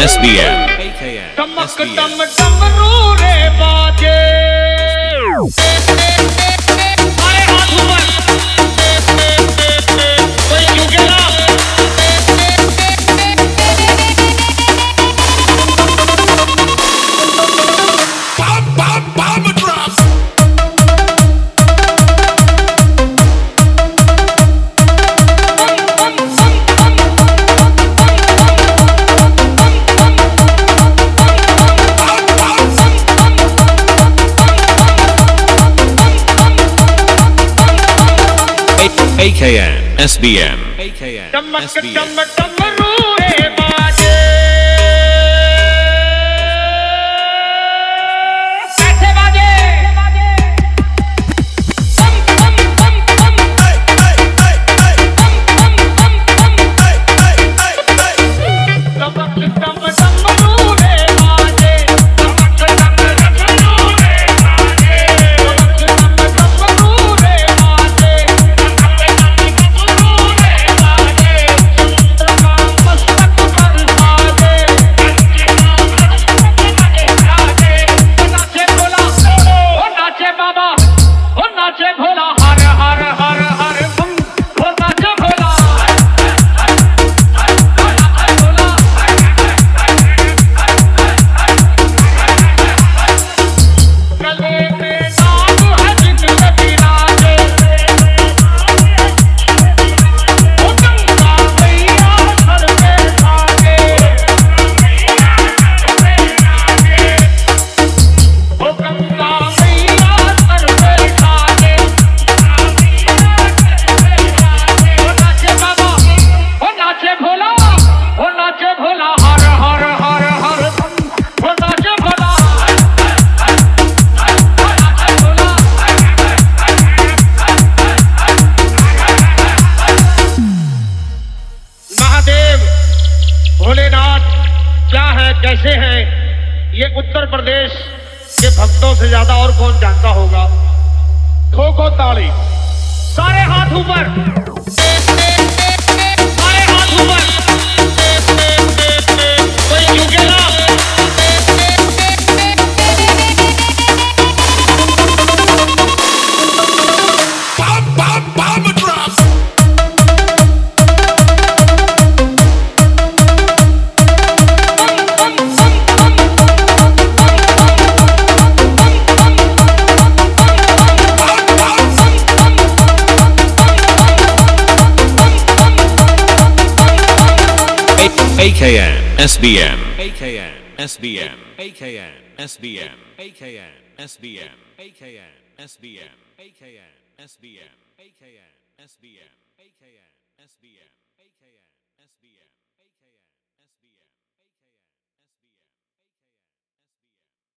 SBM टमक टम टमरू रे बाजे सारे हाथ ऊपर कोई झुकेगा Bomb drops. AKN SBM टमक टम टमरू रे बाजे कैसे बाजे टमक टम टमरू रे बाजे टमक टम टमरू रे बाजे टमक टमरू रे बाजे भोला हर हर हर हर बम भोला जो भोला गले में नाम है जितने विराजे वो गंगा मैया सर पे आगे वो गंगा मैया सर पे आगे नाचे भोला हर हर हर हर वो नाचे भोला महादेव भोलेनाथ क्या है कैसे हैं ये उत्तर प्रदेश के भक्तों से ज्यादा और कौन जानता होगा। ठोको ताली सारे हाथ ऊपर सारे हाथ ऊपर कोई झुकेगा Bomb drops. AKN SBM AKN SBM AKN SBM AKN SBM AKN SBM AKN SBM AKN SBM AKN SBM